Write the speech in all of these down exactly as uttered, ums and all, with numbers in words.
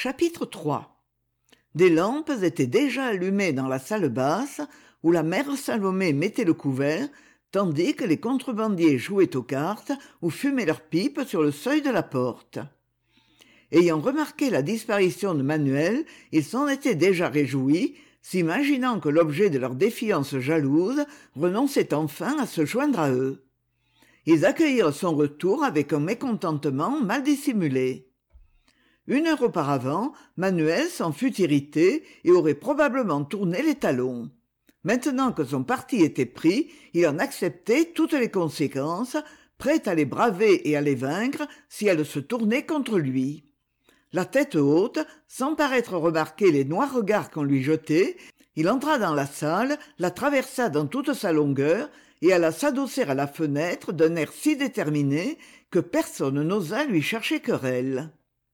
Chapitre trois. Des lampes étaient déjà allumées dans la salle basse, où la mère Salomé mettait le couvert, tandis que les contrebandiers jouaient aux cartes ou fumaient leurs pipes sur le seuil de la porte. Ayant remarqué la disparition de Manuel, ils s'en étaient déjà réjouis, s'imaginant que l'objet de leur défiance jalouse renonçait enfin à se joindre à eux. Ils accueillirent son retour avec un mécontentement mal dissimulé. Une heure auparavant, Manuel s'en fût irrité et aurait probablement tourné les talons. Maintenant que son parti était pris, il en acceptait toutes les conséquences, prêt à les braver et à les vaincre si elles se tournaient contre lui. La tête haute, sans paraître remarquer les noirs regards qu'on lui jetait, il entra dans la salle, la traversa dans toute sa longueur et alla s'adosser à la fenêtre d'un air si déterminé que personne n'osa lui chercher querelle.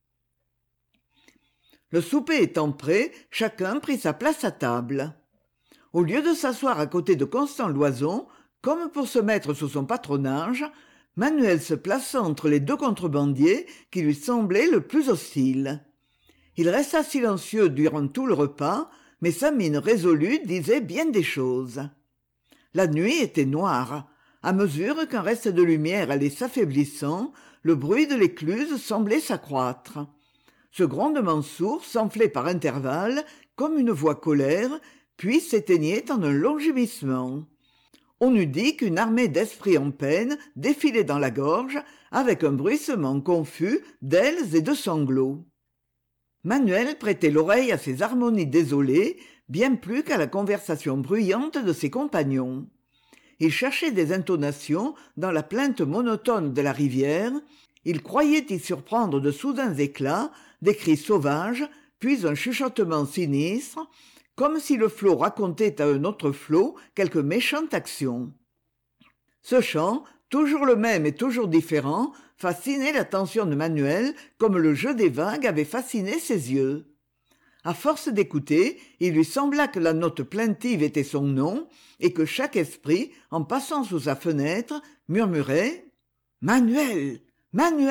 Le souper étant prêt, chacun prit sa place à table. Au lieu de s'asseoir à côté de Constant Loison, comme pour se mettre sous son patronage, Manuel se plaça entre les deux contrebandiers qui lui semblaient le plus hostiles. Il resta silencieux durant tout le repas, mais sa mine résolue disait bien des choses. La nuit était noire. À mesure qu'un reste de lumière allait s'affaiblissant, le bruit de l'écluse semblait s'accroître. Ce grondement sourd s'enflait par intervalles comme une voix colère, puis s'éteignait en un long gémissement. On eût dit qu'une armée d'esprits en peine défilait dans la gorge avec un bruissement confus d'ailes et de sanglots. Manuel prêtait l'oreille à ces harmonies désolées bien plus qu'à la conversation bruyante de ses compagnons. Il cherchait des intonations dans la plainte monotone de la rivière, il croyait y surprendre de soudains éclats, des cris sauvages, puis un chuchotement sinistre, comme si le flot racontait à un autre flot quelque méchante action. Ce chant, toujours le même et toujours différent, fascinait l'attention de Manuel comme le jeu des vagues avait fasciné ses yeux. À force d'écouter, il lui sembla que la note plaintive était son nom et que chaque esprit, en passant sous sa fenêtre, murmurait « Manuel ! Manuel !»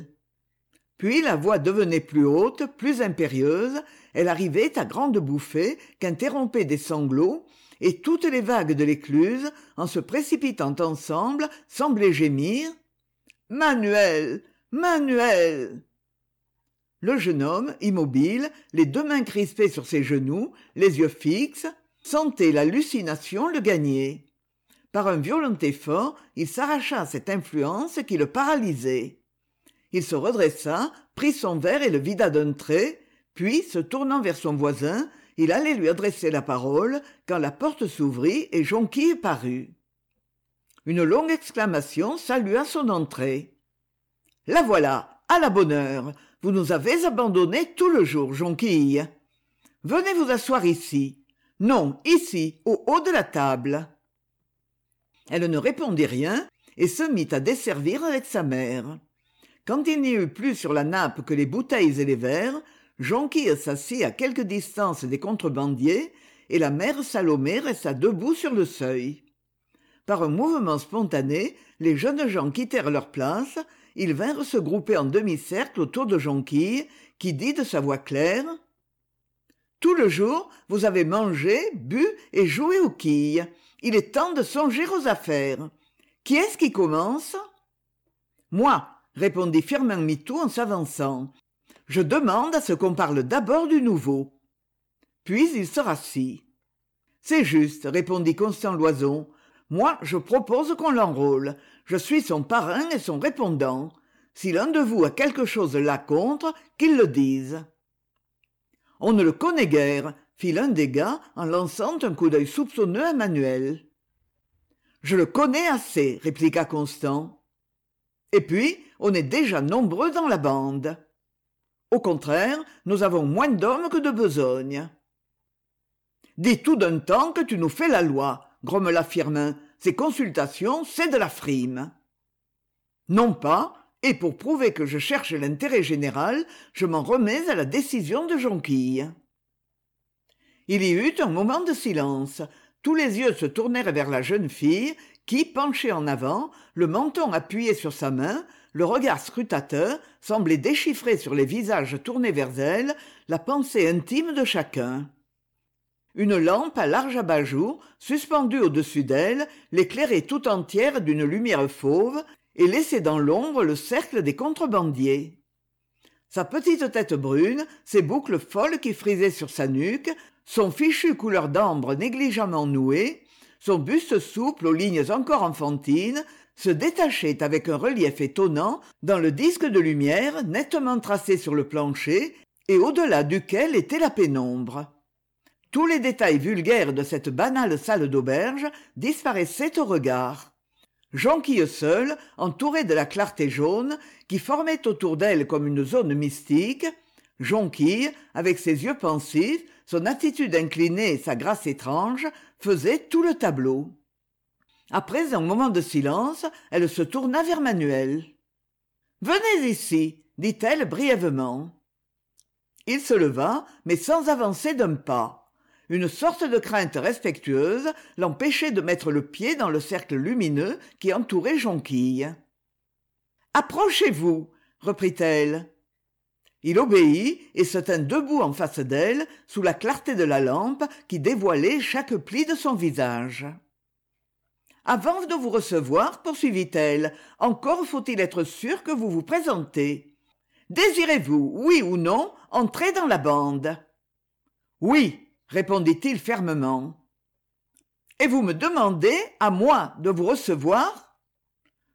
Puis la voix devenait plus haute, plus impérieuse, elle arrivait à grandes bouffées qu'interrompaient des sanglots, et toutes les vagues de l'écluse, en se précipitant ensemble, semblaient gémir « Manuel ! Manuel !» Le jeune homme, immobile, les deux mains crispées sur ses genoux, les yeux fixes, sentait l'hallucination le gagner. Par un violent effort, il s'arracha à cette influence qui le paralysait. Il se redressa, prit son verre et le vida d'un trait, puis, se tournant vers son voisin, il allait lui adresser la parole quand la porte s'ouvrit et Jonquille parut. Une longue exclamation salua son entrée. « La voilà, à la bonne heure. Vous nous avez abandonnés tout le jour, Jonquille. Venez vous asseoir ici. Non, ici, au haut de la table. » Elle ne répondit rien et se mit à desservir avec sa mère. Quand il n'y eut plus sur la nappe que les bouteilles et les verres, Jonquille s'assit à quelque distance des contrebandiers et la mère Salomé resta debout sur le seuil. Par un mouvement spontané, les jeunes gens quittèrent leur place, ils vinrent se grouper en demi-cercle autour de Jonquille, qui dit de sa voix claire « Tout le jour, vous avez mangé, bu et joué aux quilles. Il est temps de songer aux affaires. Qui est-ce qui commence ?»« Moi !» répondit Firmin Mitou en s'avançant. « Je demande à ce qu'on parle d'abord du nouveau. » Puis il se rassit. « C'est juste, » répondit Constant Loison. « Moi, je propose qu'on l'enrôle. Je suis son parrain et son répondant. Si l'un de vous a quelque chose là contre, qu'il le dise. »« On ne le connaît guère, » fit l'un des gars en lançant un coup d'œil soupçonneux à Manuel. « Je le connais assez, » répliqua Constant. « Et puis, on est déjà nombreux dans la bande. Au contraire, nous avons moins d'hommes que de besogne. »« Dis tout d'un temps que tu nous fais la loi, » grommela Firmin. « Ces consultations, c'est de la frime. »« Non pas, et pour prouver que je cherche l'intérêt général, je m'en remets à la décision de Jonquille. » Il y eut un moment de silence. Tous les yeux se tournèrent vers la jeune fille qui, penchée en avant, le menton appuyé sur sa main, le regard scrutateur semblait déchiffrer sur les visages tournés vers elle la pensée intime de chacun. Une lampe à large abat-jour, suspendue au-dessus d'elle, l'éclairait tout entière d'une lumière fauve et laissait dans l'ombre le cercle des contrebandiers. Sa petite tête brune, ses boucles folles qui frisaient sur sa nuque, son fichu couleur d'ambre négligemment noué, son buste souple aux lignes encore enfantines, se détachaient avec un relief étonnant dans le disque de lumière nettement tracé sur le plancher et au-delà duquel était la pénombre. Tous les détails vulgaires de cette banale salle d'auberge disparaissaient au regard. Jonquille seule, entourée de la clarté jaune, qui formait autour d'elle comme une zone mystique, Jonquille, avec ses yeux pensifs, son attitude inclinée et sa grâce étrange, faisait tout le tableau. Après un moment de silence, elle se tourna vers Manuel. « Venez ici, dit-elle brièvement. Il se leva, mais sans avancer d'un pas. Une sorte de crainte respectueuse l'empêchait de mettre le pied dans le cercle lumineux qui entourait Jonquille. « Approchez-vous, reprit-elle. Il obéit et se tint debout en face d'elle, sous la clarté de la lampe qui dévoilait chaque pli de son visage. « Avant de vous recevoir, poursuivit-elle, encore faut-il être sûr que vous vous présentez. Désirez-vous, oui ou non, entrer dans la bande ?»« Oui, » répondit-il fermement. « Et vous me demandez, à moi, de vous recevoir ?»« Oui, »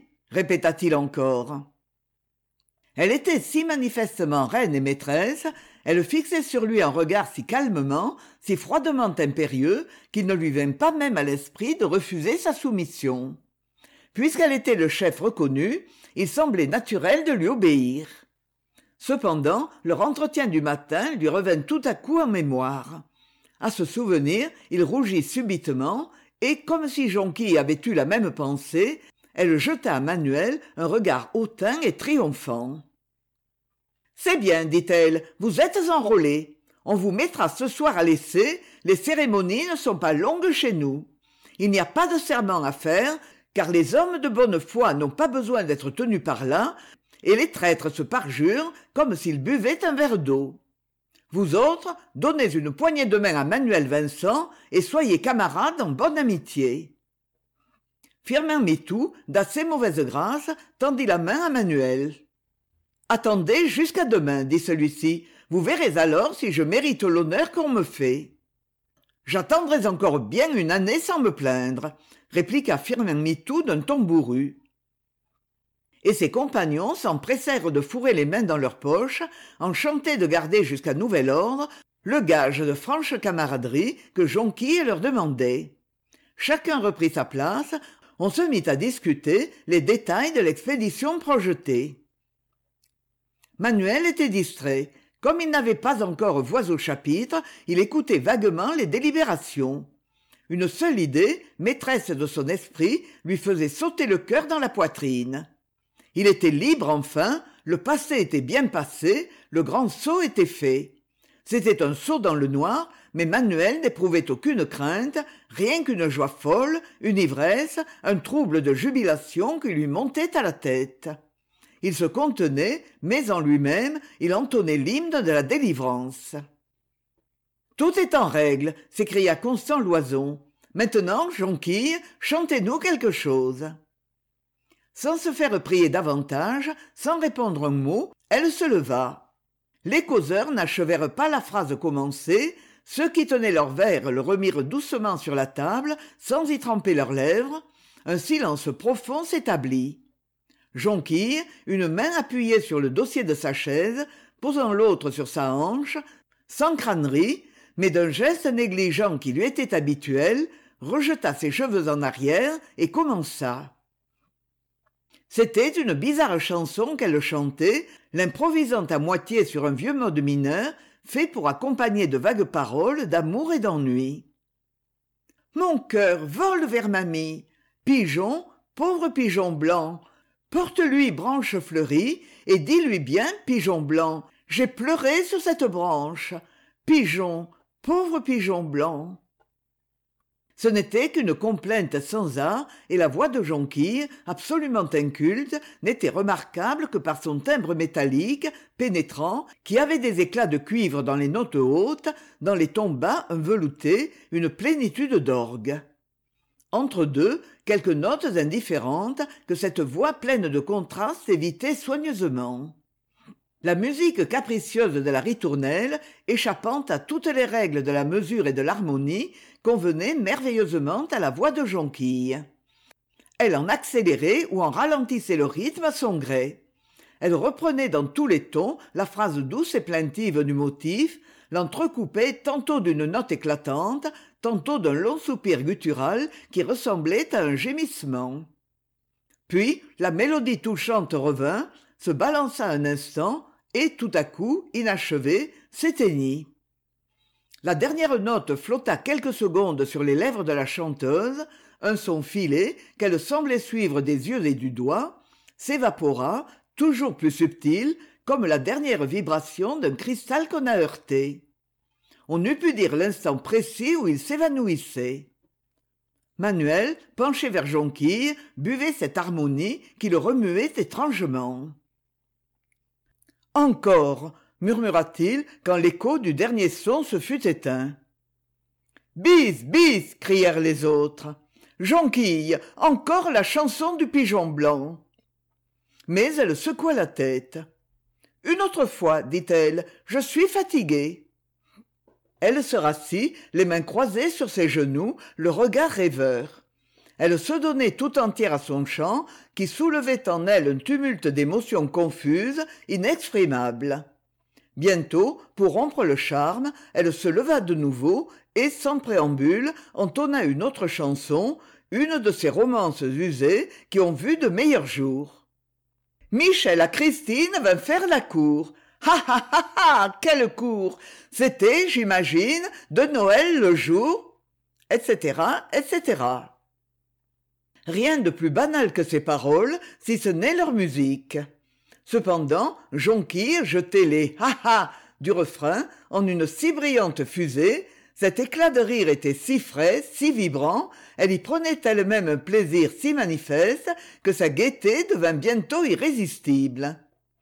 répéta-t-il encore. Elle était si manifestement reine et maîtresse, elle fixait sur lui un regard si calmement, si froidement impérieux, qu'il ne lui vint pas même à l'esprit de refuser sa soumission. Puisqu'elle était le chef reconnu, il semblait naturel de lui obéir. Cependant, leur entretien du matin lui revint tout à coup en mémoire. À ce souvenir, il rougit subitement, et, comme si Jonquille avait eu la même pensée, elle jeta à Manuel un regard hautain et triomphant. « C'est bien, dit-elle, vous êtes enrôlé. On vous mettra ce soir à l'essai, les cérémonies ne sont pas longues chez nous. Il n'y a pas de serment à faire, car les hommes de bonne foi n'ont pas besoin d'être tenus par là, et les traîtres se parjurent comme s'ils buvaient un verre d'eau. Vous autres, donnez une poignée de main à Manuel Vincent et soyez camarades en bonne amitié. » Firmin Mitou, d'assez mauvaise grâce, tendit la main à Manuel. « Attendez jusqu'à demain, dit celui-ci, vous verrez alors si je mérite l'honneur qu'on me fait. »« J'attendrai encore bien une année sans me plaindre, » répliqua Firmin Mitou d'un ton bourru. Et ses compagnons s'empressèrent de fourrer les mains dans leurs poches, enchantés de garder jusqu'à nouvel ordre le gage de franche camaraderie que Jonquille leur demandait. Chacun reprit sa place, on se mit à discuter les détails de l'expédition projetée. Manuel était distrait. Comme il n'avait pas encore voix au chapitre, il écoutait vaguement les délibérations. Une seule idée, maîtresse de son esprit, lui faisait sauter le cœur dans la poitrine. Il était libre enfin, le passé était bien passé, le grand saut était fait. C'était un saut dans le noir, mais Manuel n'éprouvait aucune crainte, rien qu'une joie folle, une ivresse, un trouble de jubilation qui lui montait à la tête. Il se contenait, mais en lui-même, il entonnait l'hymne de la délivrance. « Tout est en règle, s'écria Constant Loison. Maintenant, Jonquille, chantez-nous quelque chose. » Sans se faire prier davantage, sans répondre un mot, elle se leva. Les causeurs n'achevèrent pas la phrase commencée, ceux qui tenaient leur verre le remirent doucement sur la table, sans y tremper leurs lèvres. Un silence profond s'établit. Jonquille, une main appuyée sur le dossier de sa chaise, posant l'autre sur sa hanche, sans crânerie, mais d'un geste négligent qui lui était habituel, rejeta ses cheveux en arrière et commença. C'était une bizarre chanson qu'elle chantait, l'improvisant à moitié sur un vieux mode mineur, fait pour accompagner de vagues paroles d'amour et d'ennui. « Mon cœur vole vers mamie, pigeon, pauvre pigeon blanc, porte-lui branche fleurie et dis-lui bien, pigeon blanc, j'ai pleuré sur cette branche, pigeon, pauvre pigeon blanc. » Ce n'était qu'une complainte sans art, et la voix de Jonquille, absolument inculte, n'était remarquable que par son timbre métallique, pénétrant, qui avait des éclats de cuivre dans les notes hautes, dans les tons bas un velouté, une plénitude d'orgue. Entre deux, quelques notes indifférentes que cette voix pleine de contrastes évitait soigneusement. La musique capricieuse de la ritournelle, échappant à toutes les règles de la mesure et de l'harmonie, convenait merveilleusement à la voix de Jonquille. Elle en accélérait ou en ralentissait le rythme à son gré. Elle reprenait dans tous les tons la phrase douce et plaintive du motif, l'entrecoupait tantôt d'une note éclatante, tantôt d'un long soupir guttural qui ressemblait à un gémissement. Puis la mélodie touchante revint, se balança un instant, et tout à coup, inachevée, s'éteignit. La dernière note flotta quelques secondes sur les lèvres de la chanteuse, un son filé, qu'elle semblait suivre des yeux et du doigt, s'évapora, toujours plus subtil, comme la dernière vibration d'un cristal qu'on a heurté. On eût pu dire l'instant précis où il s'évanouissait. Manuel, penché vers Jonquille, buvait cette harmonie qui le remuait étrangement. « Encore !» murmura-t-il quand l'écho du dernier son se fut éteint. « Bis, bis !» crièrent les autres. « Jonquille, encore la chanson du pigeon blanc !» Mais elle secoua la tête. « Une autre fois, dit-elle, je suis fatiguée. » Elle se rassit, les mains croisées sur ses genoux, le regard rêveur. Elle se donnait tout entière à son chant, qui soulevait en elle un tumulte d'émotions confuses, inexprimables. Bientôt, pour rompre le charme, elle se leva de nouveau et, sans préambule, entonna une autre chanson, une de ces romances usées qui ont vu de meilleurs jours. Michel à Christine vint faire la cour. Ha ha ha ha, quelle cour! C'était, j'imagine, de Noël le jour, et cetera, et cetera. Rien de plus banal que ces paroles, si ce n'est leur musique. Cependant, Jonquille jetait les « ha-ha » du refrain en une si brillante fusée, cet éclat de rire était si frais, si vibrant, elle y prenait elle-même un plaisir si manifeste que sa gaieté devint bientôt irrésistible.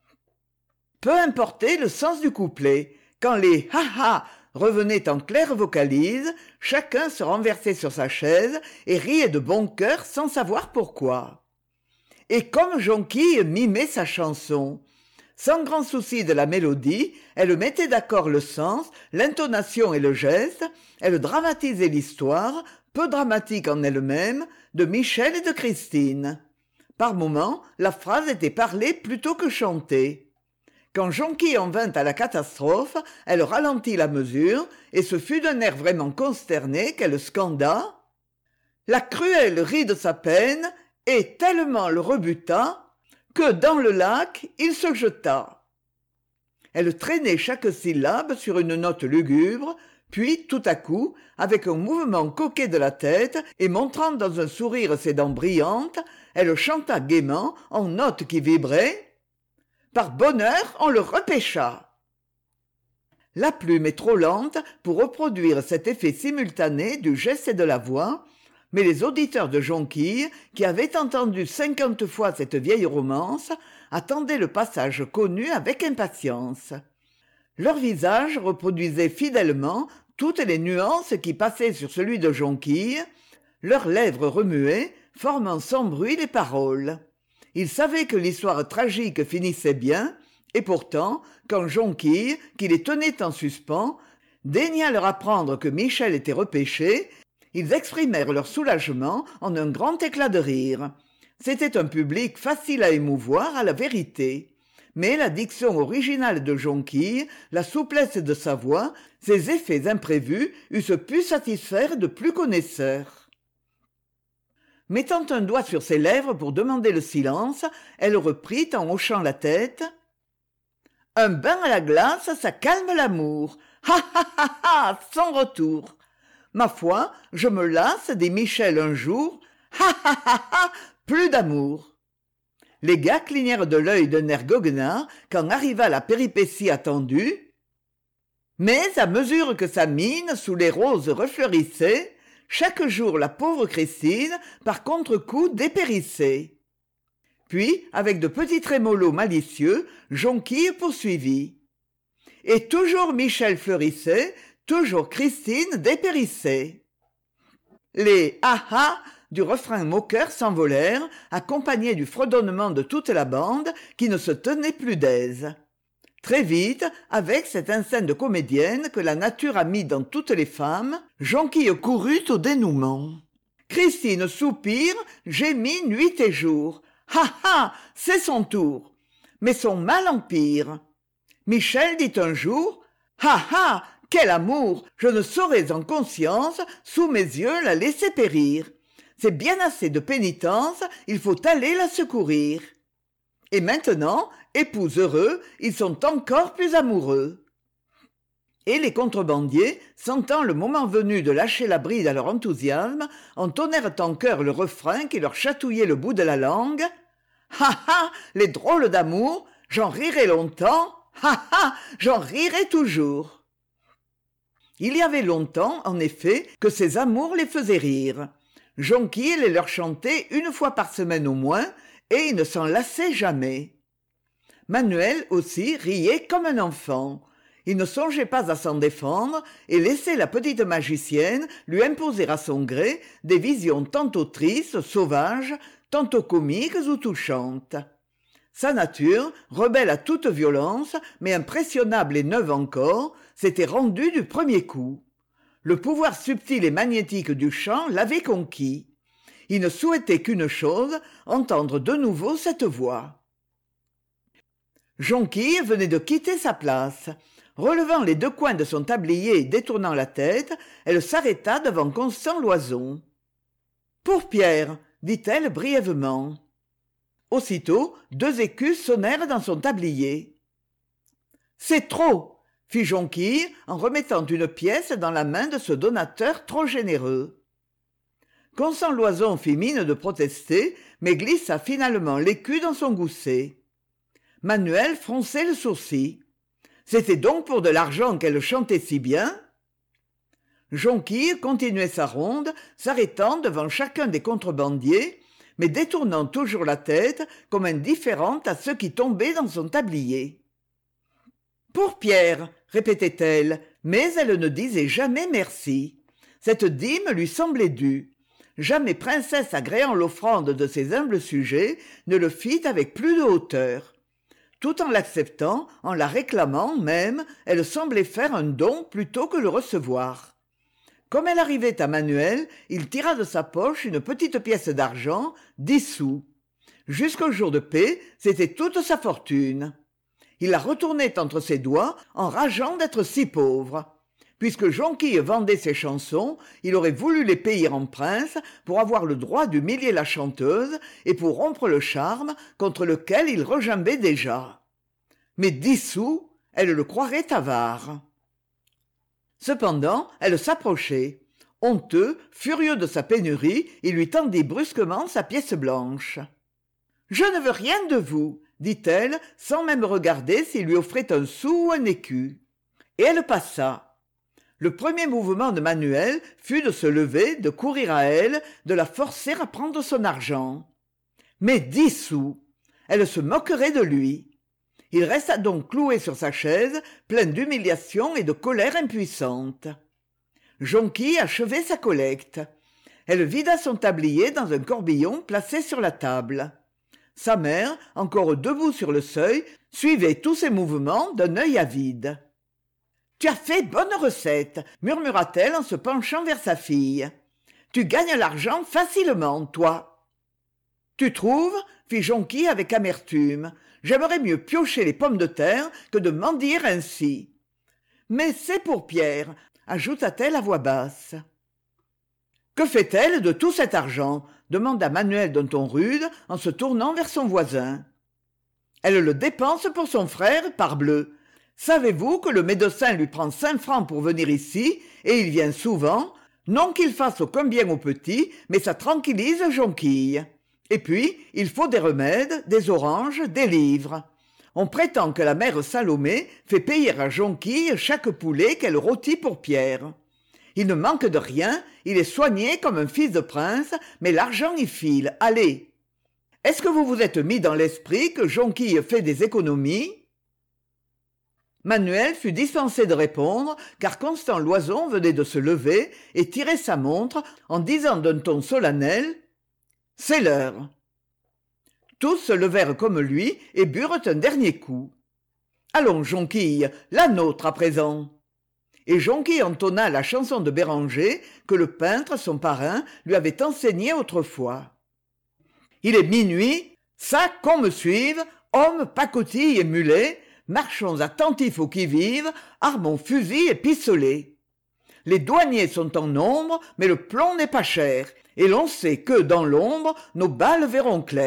Peu importait le sens du couplet, quand les « ha-ha » revenaient en claire vocalise, chacun se renversait sur sa chaise et riait de bon cœur sans savoir pourquoi. Et comme Jonquille mimait sa chanson, sans grand souci de la mélodie, elle mettait d'accord le sens, l'intonation et le geste, elle dramatisait l'histoire, peu dramatique en elle-même, de Michel et de Christine. Par moments, la phrase était parlée plutôt que chantée. Quand Jonquille en vint à la catastrophe, elle ralentit la mesure, et ce fut d'un air vraiment consterné qu'elle scanda « La cruelle rit de sa peine, et tellement le rebuta, que dans le lac il se jeta. » Elle traînait chaque syllabe sur une note lugubre, puis, tout à coup, avec un mouvement coquet de la tête et montrant dans un sourire ses dents brillantes, elle chanta gaiement, en notes qui vibraient, par bonheur, on le repêcha. La plume est trop lente pour reproduire cet effet simultané du geste et de la voix, mais les auditeurs de Jonquille, qui avaient entendu cinquante fois cette vieille romance, attendaient le passage connu avec impatience. Leur visage reproduisait fidèlement toutes les nuances qui passaient sur celui de Jonquille, leurs lèvres remuaient, formant sans bruit les paroles. Ils savaient que l'histoire tragique finissait bien, et pourtant, quand Jonquille, qui les tenait en suspens, daigna leur apprendre que Michel était repêché, ils exprimèrent leur soulagement en un grand éclat de rire. C'était un public facile à émouvoir à la vérité. Mais la diction originale de Jonquille, la souplesse de sa voix, ses effets imprévus eussent pu satisfaire de plus connaisseurs. Mettant un doigt sur ses lèvres pour demander le silence, elle reprit en hochant la tête. « Un bain à la glace, ça calme l'amour. Ha ha ha ha, sans retour. Ma foi, je me lasse des Michel un jour. Ha ha ha ha, plus d'amour. » Les gars clignèrent de l'œil d'un air goguenard quand arriva la péripétie attendue. Mais à mesure que sa mine sous les roses refleurissait, chaque jour la pauvre Christine, par contre-coup, dépérissait. Puis, avec de petits trémolos malicieux, Jonquille poursuivit. Et toujours Michel fleurissait, toujours Christine dépérissait. Les « ah-ah » du refrain moqueur s'envolèrent, accompagnés du fredonnement de toute la bande qui ne se tenait plus d'aise. Très vite, avec cet instinct de comédienne que la nature a mis dans toutes les femmes, Jonquille courut au dénouement. Christine soupire, gémit nuit et jour. Ah ah, c'est son tour. Mais son mal empire. Michel dit un jour, ah ah, quel amour, je ne saurais en conscience, sous mes yeux, la laisser périr. C'est bien assez de pénitence, il faut aller la secourir. Et maintenant, époux heureux, ils sont encore plus amoureux. Et les contrebandiers, sentant le moment venu de lâcher la bride à leur enthousiasme, entonnèrent en chœur le refrain qui leur chatouillait le bout de la langue. « Ha ha, les drôles d'amour, j'en rirai longtemps, ha ha, j'en rirai toujours !» Il y avait longtemps, en effet, que ces amours les faisaient rire. Jonquille les leur chantait une fois par semaine au moins, et ils ne s'en lassaient jamais. Manuel aussi riait comme un enfant. Il ne songeait pas à s'en défendre et laissait la petite magicienne lui imposer à son gré des visions tantôt tristes, sauvages, tantôt comiques ou touchantes. Sa nature, rebelle à toute violence, mais impressionnable et neuve encore, s'était rendue du premier coup. Le pouvoir subtil et magnétique du chant l'avait conquis. Il ne souhaitait qu'une chose, entendre de nouveau cette voix. Jonquille venait de quitter sa place. Relevant les deux coins de son tablier et détournant la tête, elle s'arrêta devant Constant Loison. « Pour Pierre !» dit-elle brièvement. Aussitôt, deux écus sonnèrent dans son tablier. « C'est trop !» fit Jonquille en remettant une pièce dans la main de ce donateur trop généreux. Constant Loison fit mine de protester, mais glissa finalement l'écu dans son gousset. Manuel fronçait le sourcil. C'était donc pour de l'argent qu'elle chantait si bien? Jonquille continuait sa ronde, s'arrêtant devant chacun des contrebandiers, mais détournant toujours la tête comme indifférente à ceux qui tombaient dans son tablier. « Pour Pierre !» répétait-elle, mais elle ne disait jamais merci. Cette dîme lui semblait due. Jamais princesse agréant l'offrande de ses humbles sujets ne le fit avec plus de hauteur. Tout en l'acceptant, en la réclamant même, elle semblait faire un don plutôt que le recevoir. Comme elle arrivait à Manuel, il tira de sa poche une petite pièce d'argent, dix sous. Jusqu'au jour de paix, c'était toute sa fortune. Il la retournait entre ses doigts, en rageant d'être si pauvre. Puisque Jonquille vendait ses chansons, il aurait voulu les payer en prince pour avoir le droit d'humilier la chanteuse et pour rompre le charme contre lequel il regimbait déjà. Mais dix sous, elle le croirait avare. Cependant, elle s'approchait. Honteux, furieux de sa pénurie, il lui tendit brusquement sa pièce blanche. « Je ne veux rien de vous, » dit-elle, sans même regarder s'il lui offrait un sou ou un écu. Et elle passa. Le premier mouvement de Manuel fut de se lever, de courir à elle, de la forcer à prendre son argent. Mais dix sous! Elle se moquerait de lui. Il resta donc cloué sur sa chaise, plein d'humiliation et de colère impuissante. Jonquille achevait sa collecte. Elle vida son tablier dans un corbillon placé sur la table. Sa mère, encore debout sur le seuil, suivait tous ses mouvements d'un œil avide. « Tu as fait bonne recette, » murmura-t-elle en se penchant vers sa fille. « Tu gagnes l'argent facilement, toi. »« Tu trouves ?» fit Jonquille avec amertume. « J'aimerais mieux piocher les pommes de terre que de mendier ainsi. »« Mais c'est pour Pierre, » ajouta-t-elle à voix basse. « Que fait-elle de tout cet argent ?» demanda Manuel d'un ton rude en se tournant vers son voisin. « Elle le dépense pour son frère, parbleu. Savez-vous que le médecin lui prend cinq francs pour venir ici, et il vient souvent, non qu'il fasse aucun bien au petit, mais ça tranquillise Jonquille. Et puis, il faut des remèdes, des oranges, des livres. On prétend que la mère Salomé fait payer à Jonquille chaque poulet qu'elle rôtit pour Pierre. Il ne manque de rien, il est soigné comme un fils de prince, mais l'argent y file, allez. Est-ce que vous vous êtes mis dans l'esprit que Jonquille fait des économies ?» Manuel fut dispensé de répondre, car Constant Loison venait de se lever et tirer sa montre en disant d'un ton solennel « C'est l'heure !» Tous se levèrent comme lui et burent un dernier coup. « Allons, Jonquille, la nôtre à présent !» Et Jonquille entonna la chanson de Béranger que le peintre, son parrain, lui avait enseignée autrefois. « Il est minuit, ça qu'on me suive, hommes, pacotilles et mulets, marchons attentifs au qui-vive, armons fusils et pistolets. Les douaniers sont en nombre, mais le plomb n'est pas cher, et l'on sait que, dans l'ombre, nos balles verront clair. »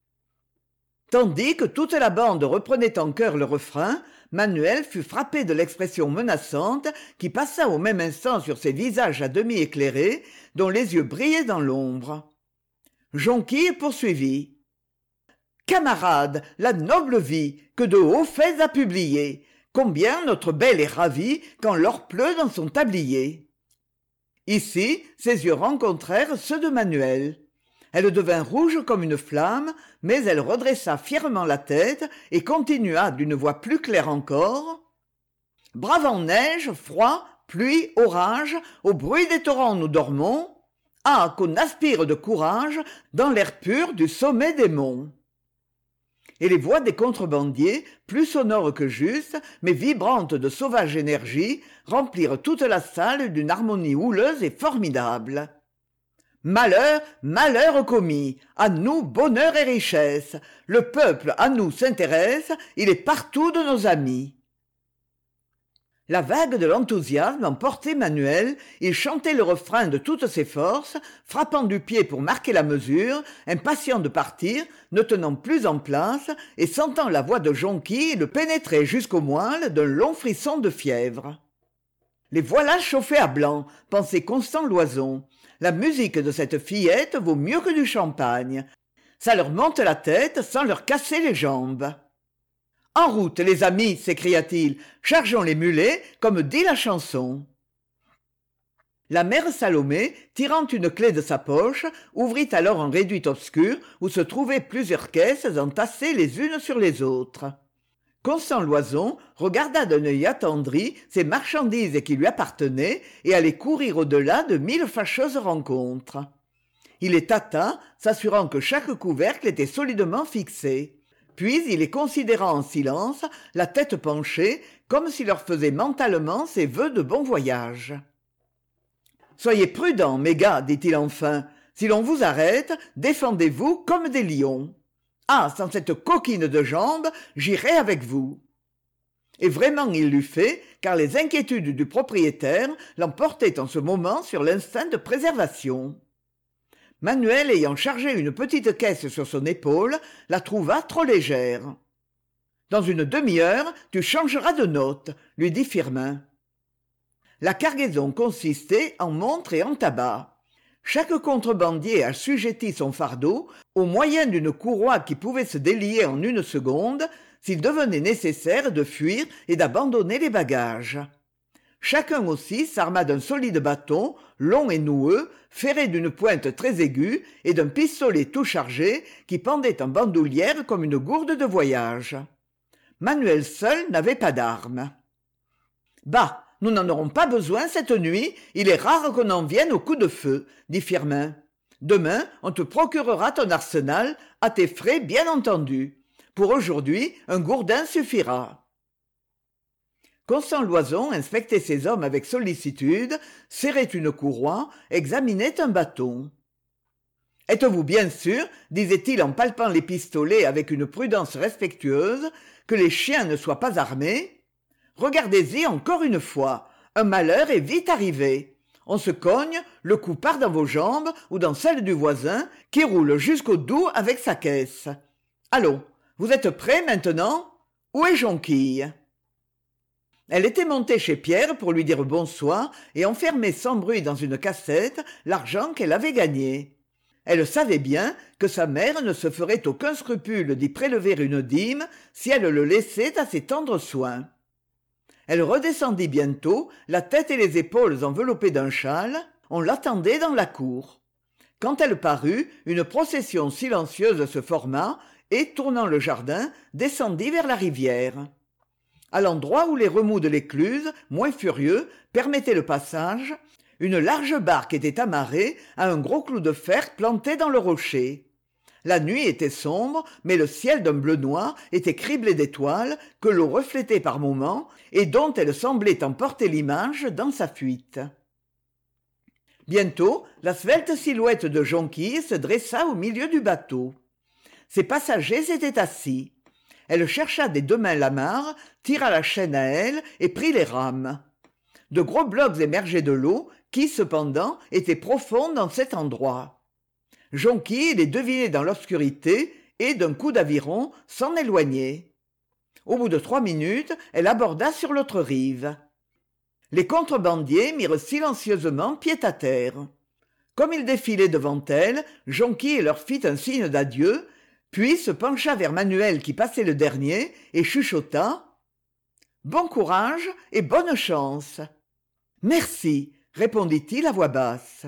Tandis que toute la bande reprenait en chœur le refrain, Manuel fut frappé de l'expression menaçante qui passa au même instant sur ces visages à demi éclairés, dont les yeux brillaient dans l'ombre. Jonquille poursuivit. « Camarades, la noble vie que de hauts faits a publiée, combien notre belle est ravie quand l'or pleut dans son tablier. » Ici, ses yeux rencontrèrent ceux de Manuel. Elle devint rouge comme une flamme, mais elle redressa fièrement la tête et continua d'une voix plus claire encore. « Bravant neige, froid, pluie, orage, au bruit des torrents nous dormons. Ah, qu'on aspire de courage dans l'air pur du sommet des monts !» Et les voix des contrebandiers, plus sonores que justes, mais vibrantes de sauvage énergie, remplirent toute la salle d'une harmonie houleuse et formidable. Malheur, malheur commis, à nous bonheur et richesse, le peuple à nous s'intéresse, il est partout de nos amis. La vague de l'enthousiasme emportait Manuel, il chantait le refrain de toutes ses forces, frappant du pied pour marquer la mesure, impatient de partir, ne tenant plus en place, et sentant la voix de Jonquille le pénétrer jusqu'au moelle d'un long frisson de fièvre. Les voilà chauffés à blanc, pensait Constant Loison. La musique de cette fillette vaut mieux que du champagne. Ça leur monte la tête sans leur casser les jambes. « En route, les amis !» s'écria-t-il. « Chargeons les mulets, comme dit la chanson. » La mère Salomé, tirant une clé de sa poche, ouvrit alors un réduit obscur où se trouvaient plusieurs caisses entassées les unes sur les autres. Constant Loison regarda d'un œil attendri ces marchandises qui lui appartenaient et allait courir au-delà de mille fâcheuses rencontres. Il les tâta, s'assurant que chaque couvercle était solidement fixé. Puis il les considéra en silence, la tête penchée, comme s'il leur faisait mentalement ses vœux de bon voyage. « Soyez prudents, mes gars, dit-il enfin. Si l'on vous arrête, défendez-vous comme des lions. Ah, sans cette coquine de jambes, j'irai avec vous. » Et vraiment il l'eût fait, car les inquiétudes du propriétaire l'emportaient en ce moment sur l'instinct de préservation. Manuel, ayant chargé une petite caisse sur son épaule, la trouva trop légère. « Dans une demi-heure, tu changeras de note, » lui dit Firmin. La cargaison consistait en montres et en tabac. Chaque contrebandier assujettit son fardeau au moyen d'une courroie qui pouvait se délier en une seconde s'il devenait nécessaire de fuir et d'abandonner les bagages. Chacun aussi s'arma d'un solide bâton, long et noueux, ferré d'une pointe très aiguë, et d'un pistolet tout chargé qui pendait en bandoulière comme une gourde de voyage. Manuel seul n'avait pas d'armes. « Bah, nous n'en aurons pas besoin cette nuit, il est rare qu'on en vienne au coup de feu, » dit Firmin. « Demain, on te procurera ton arsenal, à tes frais bien entendu. Pour aujourd'hui, un gourdin suffira. » Constant Loison inspectait ses hommes avec sollicitude, serrait une courroie, examinait un bâton. « Êtes-vous bien sûr, disait-il en palpant les pistolets avec une prudence respectueuse, que les chiens ne soient pas armés ? Regardez-y encore une fois, un malheur est vite arrivé. On se cogne, le coup part dans vos jambes ou dans celles du voisin, qui roule jusqu'au dou avec sa caisse. Allons, vous êtes prêts maintenant ? Où est Jonquille ? » Elle était montée chez Pierre pour lui dire bonsoir et enfermer sans bruit dans une cassette l'argent qu'elle avait gagné. Elle savait bien que sa mère ne se ferait aucun scrupule d'y prélever une dîme si elle le laissait à ses tendres soins. Elle redescendit bientôt, la tête et les épaules enveloppées d'un châle. On l'attendait dans la cour. Quand elle parut, une procession silencieuse se forma et, tournant le jardin, descendit vers la rivière. À l'endroit où les remous de l'écluse, moins furieux, permettaient le passage, une large barque était amarrée à un gros clou de fer planté dans le rocher. La nuit était sombre, mais le ciel d'un bleu noir était criblé d'étoiles que l'eau reflétait par moments et dont elle semblait emporter l'image dans sa fuite. Bientôt, la svelte silhouette de Jonquille se dressa au milieu du bateau. Ses passagers s'étaient assis. Elle chercha des deux mains l'amarre, tira la chaîne à elle et prit les rames. De gros blocs émergeaient de l'eau, qui, cependant, était profonde dans cet endroit. Jonquille les devinait dans l'obscurité et, d'un coup d'aviron, s'en éloignait. Au bout de trois minutes, elle aborda sur l'autre rive. Les contrebandiers mirent silencieusement pied à terre. Comme ils défilaient devant elle, Jonquille leur fit un signe d'adieu, puis se pencha vers Manuel qui passait le dernier et chuchota « Bon courage et bonne chance !»« Merci !» répondit-il à voix basse.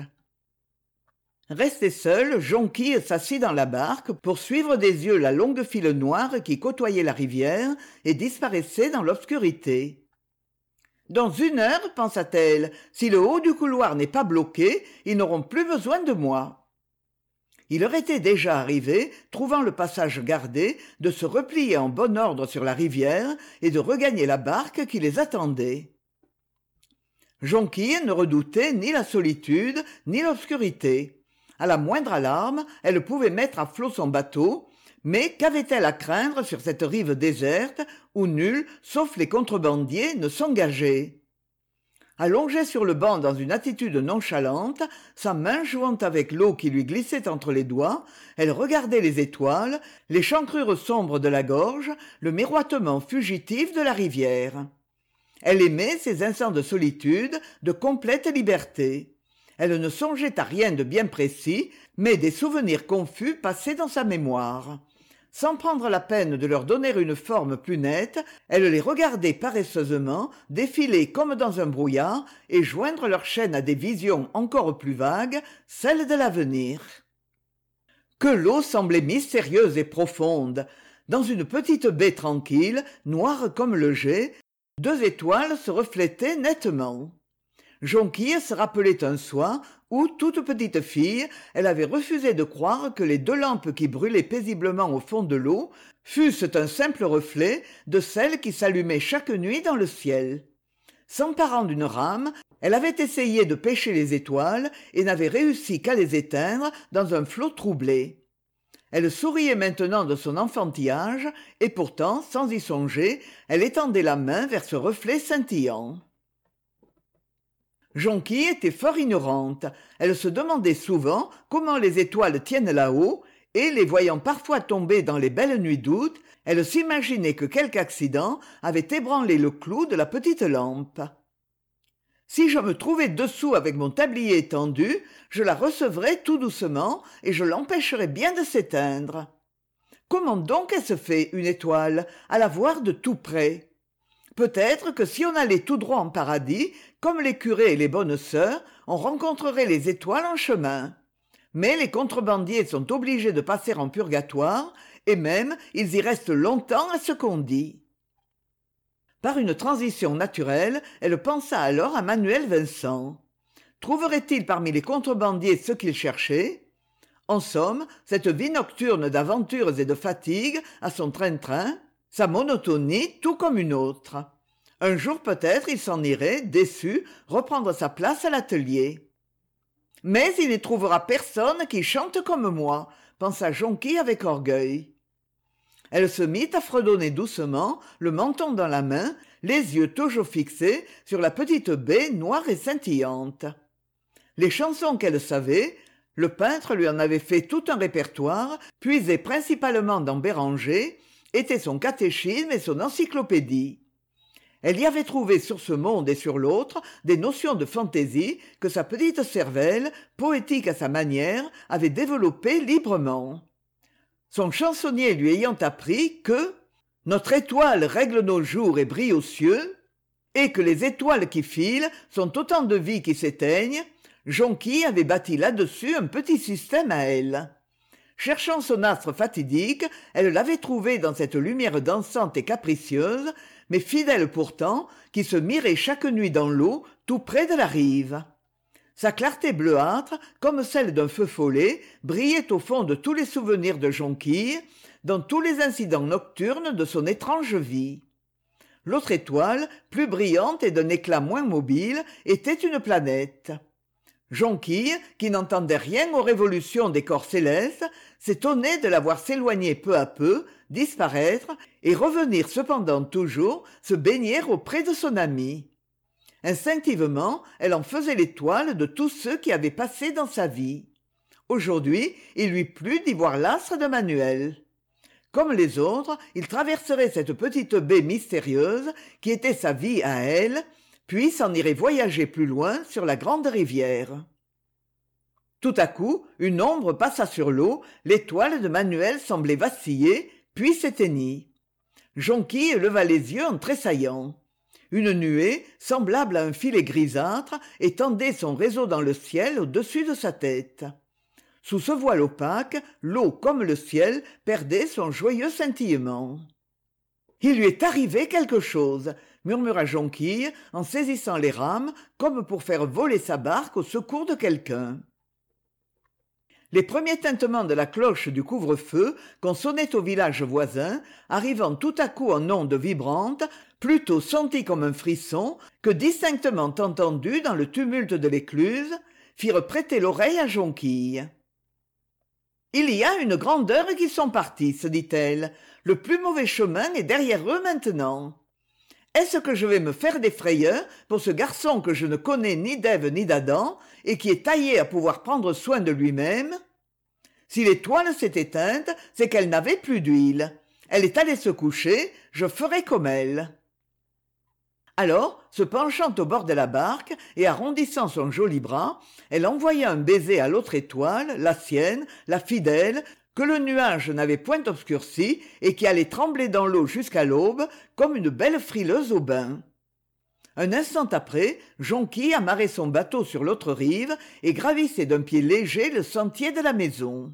Resté seul, Jonquille s'assit dans la barque pour suivre des yeux la longue file noire qui côtoyait la rivière et disparaissait dans l'obscurité. Dans une heure, pensa-t-elle, si le haut du couloir n'est pas bloqué, ils n'auront plus besoin de moi. Il leur était déjà arrivé, trouvant le passage gardé, de se replier en bon ordre sur la rivière et de regagner la barque qui les attendait. Jonquille ne redoutait ni la solitude ni l'obscurité. À la moindre alarme, elle pouvait mettre à flot son bateau, mais qu'avait-elle à craindre sur cette rive déserte où nul, sauf les contrebandiers, ne s'engageait? Allongée sur le banc dans une attitude nonchalante, sa main jouant avec l'eau qui lui glissait entre les doigts, elle regardait les étoiles, les chancrures sombres de la gorge, le miroitement fugitif de la rivière. Elle aimait ces instants de solitude, de complète liberté. Elle ne songeait à rien de bien précis, mais des souvenirs confus passaient dans sa mémoire. Sans prendre la peine de leur donner une forme plus nette, elle les regardait paresseusement défiler comme dans un brouillard et joindre leur chaîne à des visions encore plus vagues, celles de l'avenir. Que l'eau semblait mystérieuse et profonde. Dans une petite baie tranquille, noire comme le jet, deux étoiles se reflétaient nettement. Jonquille se rappelait un soir où, toute petite fille, elle avait refusé de croire que les deux lampes qui brûlaient paisiblement au fond de l'eau fussent un simple reflet de celles qui s'allumaient chaque nuit dans le ciel. S'emparant d'une rame, elle avait essayé de pêcher les étoiles et n'avait réussi qu'à les éteindre dans un flot troublé. Elle souriait maintenant de son enfantillage et pourtant, sans y songer, elle étendait la main vers ce reflet scintillant. Jonquille était fort ignorante. Elle se demandait souvent comment les étoiles tiennent là-haut, et, les voyant parfois tomber dans les belles nuits d'août, elle s'imaginait que quelque accident avait ébranlé le clou de la petite lampe. « Si je me trouvais dessous avec mon tablier étendu, je la recevrais tout doucement et je l'empêcherais bien de s'éteindre. Comment donc elle se fait, une étoile, à la voir de tout près ? Peut-être que si on allait tout droit en paradis, comme les curés et les bonnes sœurs, on rencontrerait les étoiles en chemin. Mais les contrebandiers sont obligés de passer en purgatoire, et même ils y restent longtemps à ce qu'on dit. » Par une transition naturelle, elle pensa alors à Manuel Vincent. Trouverait-il parmi les contrebandiers ce qu'il cherchait ? En somme, cette vie nocturne d'aventures et de fatigues a son train-train, sa monotonie tout comme une autre. Un jour peut-être il s'en irait, déçu, reprendre sa place à l'atelier. « Mais il n'y trouvera personne qui chante comme moi », pensa Jonquille avec orgueil. Elle se mit à fredonner doucement, le menton dans la main, les yeux toujours fixés sur la petite baie noire et scintillante. Les chansons qu'elle savait, le peintre lui en avait fait tout un répertoire, puisé principalement dans Béranger, étaient son catéchisme et son encyclopédie. Elle y avait trouvé sur ce monde et sur l'autre des notions de fantaisie que sa petite cervelle, poétique à sa manière, avait développées librement. Son chansonnier lui ayant appris que « Notre étoile règle nos jours et brille aux cieux », et que les étoiles qui filent sont autant de vies qui s'éteignent, Jonquille avait bâti là-dessus un petit système à elle. Cherchant son astre fatidique, elle l'avait trouvé dans cette lumière dansante et capricieuse, mais fidèle pourtant, qui se mirait chaque nuit dans l'eau, tout près de la rive. Sa clarté bleuâtre, comme celle d'un feu follet, brillait au fond de tous les souvenirs de Jonquille, dans tous les incidents nocturnes de son étrange vie. L'autre étoile, plus brillante et d'un éclat moins mobile, était une planète. Jonquille, qui n'entendait rien aux révolutions des corps célestes, s'étonnait de la voir s'éloigner peu à peu, disparaître, et revenir cependant toujours se baigner auprès de son ami. Instinctivement, elle en faisait l'étoile de tous ceux qui avaient passé dans sa vie. Aujourd'hui, il lui plut d'y voir l'astre de Manuel. Comme les autres, il traverserait cette petite baie mystérieuse qui était sa vie à elle, puis s'en irait voyager plus loin sur la grande rivière. Tout à coup, une ombre passa sur l'eau, l'étoile de Manuel semblait vaciller, puis s'éteignit. Jonquille leva les yeux en tressaillant. Une nuée, semblable à un filet grisâtre, étendait son réseau dans le ciel au-dessus de sa tête. Sous ce voile opaque, l'eau comme le ciel perdait son joyeux scintillement. « Il lui est arrivé quelque chose !» murmura Jonquille en saisissant les rames comme pour faire voler sa barque au secours de quelqu'un. Les premiers tintements de la cloche du couvre-feu qu'on sonnait au village voisin, arrivant tout à coup en ondes vibrantes, plutôt senties comme un frisson que distinctement entendus dans le tumulte de l'écluse, firent prêter l'oreille à Jonquille. « Il y a une grande heure qu'ils sont partis, se dit-elle. Le plus mauvais chemin est derrière eux maintenant. Est-ce que je vais me faire des frayeurs pour ce garçon que je ne connais ni d'Ève ni d'Adam et qui est taillé à pouvoir prendre soin de lui-même ? Si l'étoile s'est éteinte, c'est qu'elle n'avait plus d'huile. Elle est allée se coucher, je ferai comme elle. » Alors, se penchant au bord de la barque et arrondissant son joli bras, elle envoya un baiser à l'autre étoile, la sienne, la fidèle, que le nuage n'avait point obscurcie et qui allait trembler dans l'eau jusqu'à l'aube comme une belle frileuse au bain. Un instant après, Jonquille amarrait son bateau sur l'autre rive et gravissait d'un pied léger le sentier de la maison.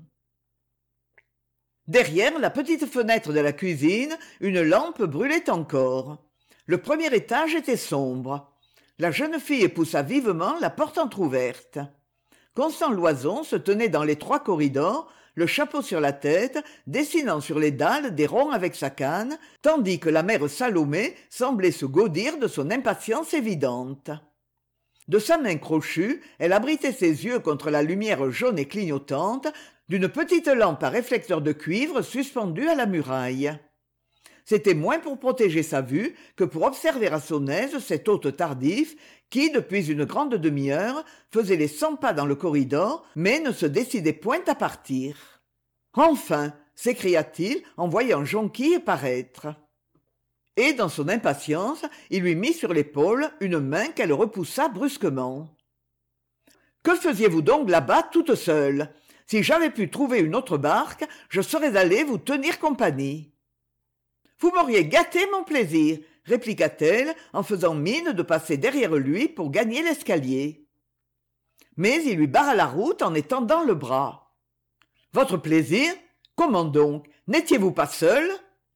Derrière la petite fenêtre de la cuisine, une lampe brûlait encore. Le premier étage était sombre. La jeune fille poussa vivement la porte entr'ouverte. Constant Loison se tenait dans l'étroit corridor, le chapeau sur la tête, dessinant sur les dalles des ronds avec sa canne, tandis que la mère Salomé semblait se gaudir de son impatience évidente. De sa main crochue, elle abritait ses yeux contre la lumière jaune et clignotante d'une petite lampe à réflecteur de cuivre suspendue à la muraille. C'était moins pour protéger sa vue que pour observer à son aise cet hôte tardif qui, depuis une grande demi-heure, faisait les cent pas dans le corridor, mais ne se décidait point à partir. « Enfin !» s'écria-t-il en voyant Jonquille paraître. Et, dans son impatience, il lui mit sur l'épaule une main qu'elle repoussa brusquement. « Que faisiez-vous donc là-bas toute seule ? Si j'avais pu trouver une autre barque, je serais allé vous tenir compagnie. » « Vous m'auriez gâté mon plaisir, » répliqua-t-elle en faisant mine de passer derrière lui pour gagner l'escalier. Mais il lui barra la route en étendant le bras. « Votre plaisir ? Comment donc ? N'étiez-vous pas seul ? » ?»«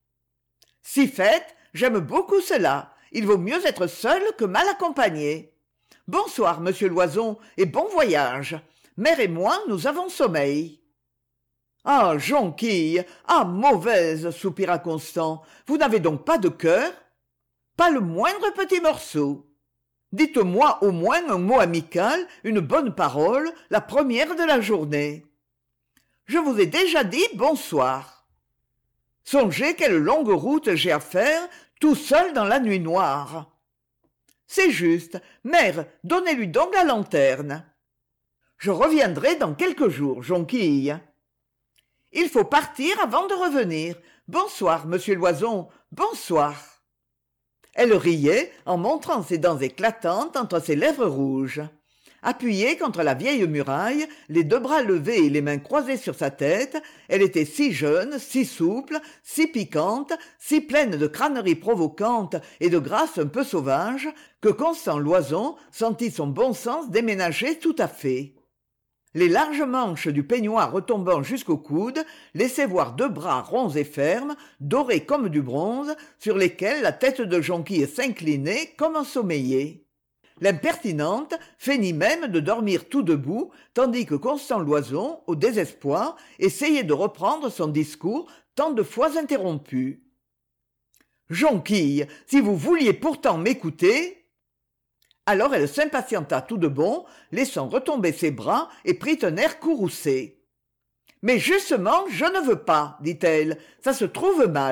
Si fait, j'aime beaucoup cela. Il vaut mieux être seul que mal accompagné. Bonsoir, monsieur Loison, et bon voyage. Mère et moi, nous avons sommeil. » « Ah, Jonquille, ah, mauvaise, soupira Constant, vous n'avez donc pas de cœur ? Pas le moindre petit morceau. Dites-moi au moins un mot amical, une bonne parole, la première de la journée. Je vous ai déjà dit bonsoir. Songez quelle longue route j'ai à faire, tout seul dans la nuit noire. C'est juste, mère, donnez-lui donc la lanterne. Je reviendrai dans quelques jours, Jonquille. Il faut partir avant de revenir. Bonsoir, monsieur Loison, bonsoir. Elle riait en montrant ses dents éclatantes entre ses lèvres rouges. Appuyée contre la vieille muraille, les deux bras levés et les mains croisées sur sa tête, elle était si jeune, si souple, si piquante, si pleine de crânerie provocante et de grâce un peu sauvage, que Constant Loison sentit son bon sens déménager tout à fait. Les larges manches du peignoir retombant jusqu'au coude laissaient voir deux bras ronds et fermes, dorés comme du bronze, sur lesquels la tête de Jonquille s'inclinait comme ensommeillée. L'impertinente feignit même de dormir tout debout, tandis que Constant Loison, au désespoir, essayait de reprendre son discours tant de fois interrompu. « Jonquille, si vous vouliez pourtant m'écouter... » Alors elle s'impatienta tout de bon, laissant retomber ses bras et prit un air courroucé. « Mais justement, je ne veux pas, dit-elle, ça se trouve mal. »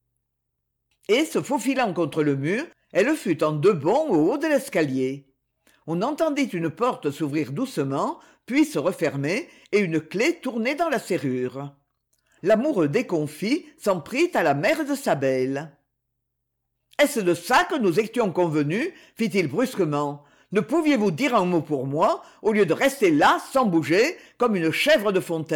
Et, se faufilant contre le mur, elle fut en deux bonds au haut de l'escalier. On entendit une porte s'ouvrir doucement, puis se refermer, et une clef tourner dans la serrure. L'amoureux déconfit s'en prit à la mère de sa belle. « Est-ce de ça que nous étions convenus ?» fit-il brusquement. « Ne pouviez-vous dire un mot pour moi, au lieu de rester là, sans bouger, comme une chèvre de fontaine ?»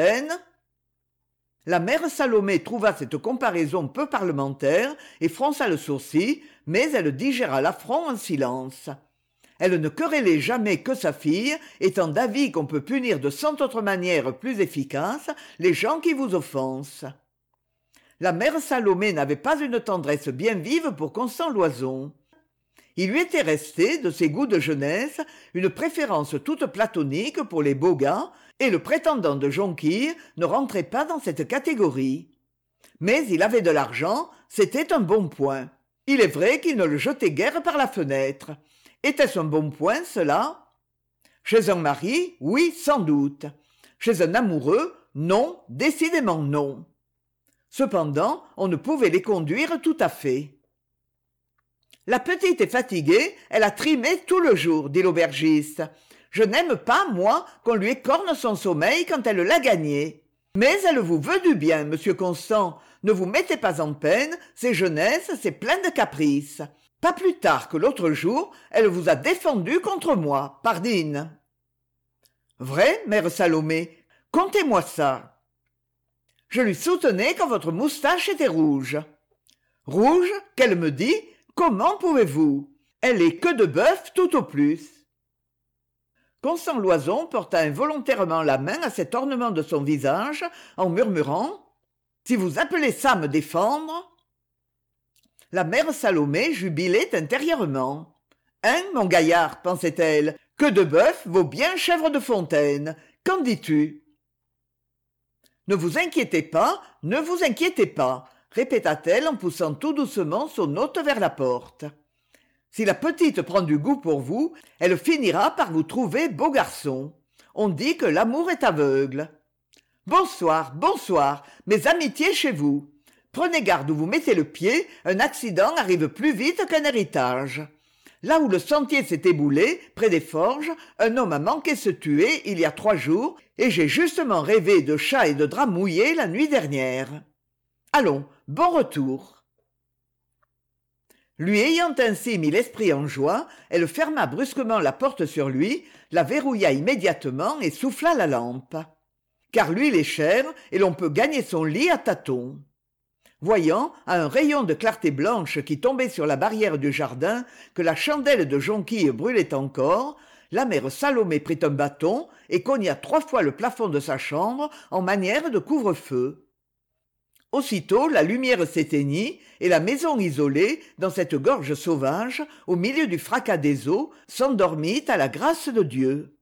La mère Salomé trouva cette comparaison peu parlementaire et fronça le sourcil, mais elle digéra l'affront en silence. Elle ne querellait jamais que sa fille, étant d'avis qu'on peut punir de cent autres manières plus efficaces les gens qui vous offensent. La mère Salomé n'avait pas une tendresse bien vive pour Constant Loison. Il lui était resté, de ses goûts de jeunesse, une préférence toute platonique pour les beaux gars, et le prétendant de Jonquille ne rentrait pas dans cette catégorie. Mais il avait de l'argent, c'était un bon point. Il est vrai qu'il ne le jetait guère par la fenêtre. Était-ce un bon point, cela ? Chez un mari, oui, sans doute. Chez un amoureux, non, décidément non. Cependant, on ne pouvait les conduire tout à fait. La petite est fatiguée, elle a trimé tout le jour, dit l'aubergiste. Je n'aime pas, moi, qu'on lui écorne son sommeil quand elle l'a gagné. Mais elle vous veut du bien, monsieur Constant. Ne vous mettez pas en peine, c'est jeunesse, c'est plein de caprices. Pas plus tard que l'autre jour, elle vous a défendu contre moi, pardine. Vrai, mère Salomé, contez-moi ça. Je lui soutenais quand votre moustache était rouge. Rouge, qu'elle me dit, comment pouvez-vous? Elle est queue de bœuf tout au plus. Constant Loison porta involontairement la main à cet ornement de son visage en murmurant « Si vous appelez ça me défendre ?» La mère Salomé jubilait intérieurement. « Hein, mon gaillard, pensait-elle, queue de bœuf vaut bien chèvre de fontaine. Qu'en dis-tu » Ne vous inquiétez pas, ne vous inquiétez pas, répéta-t-elle en poussant tout doucement son hôte vers la porte. Si la petite prend du goût pour vous, elle finira par vous trouver beau garçon. On dit que l'amour est aveugle. Bonsoir, bonsoir, mes amitiés chez vous. Prenez garde où vous mettez le pied, un accident arrive plus vite qu'un héritage. Là où le sentier s'est éboulé, près des forges, un homme a manqué se tuer il y a trois jours, et j'ai justement rêvé de chats et de draps mouillés la nuit dernière. Allons, bon retour. Lui ayant ainsi mis l'esprit en joie, elle ferma brusquement la porte sur lui, la verrouilla immédiatement et souffla la lampe. Car l'huile est chère et l'on peut gagner son lit à tâtons. Voyant, à un rayon de clarté blanche qui tombait sur la barrière du jardin, que la chandelle de Jonquille brûlait encore, la mère Salomé prit un bâton et cogna trois fois le plafond de sa chambre en manière de couvre-feu. Aussitôt la lumière s'éteignit et la maison isolée, dans cette gorge sauvage, au milieu du fracas des eaux, s'endormit à la grâce de Dieu.